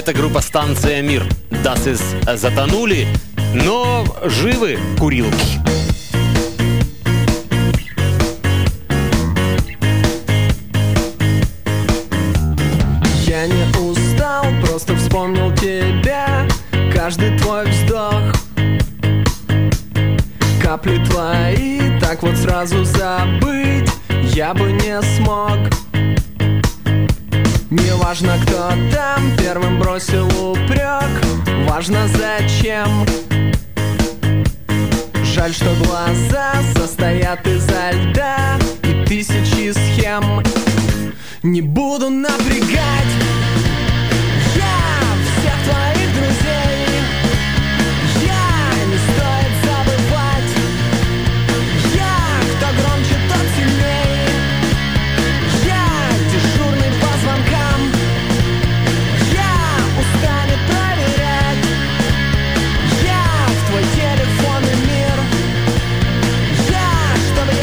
Это группа «Станция Мир». Das ist затонули, но живы курилки. Я не устал, просто вспомнил тебя. Каждый твой вздох, капли твои, так вот сразу забыть я бы не смог. Не важно, кто там первым бросил упрек, важно зачем. Жаль, что глаза состоят изо льда и тысячи схем. Не буду напрягать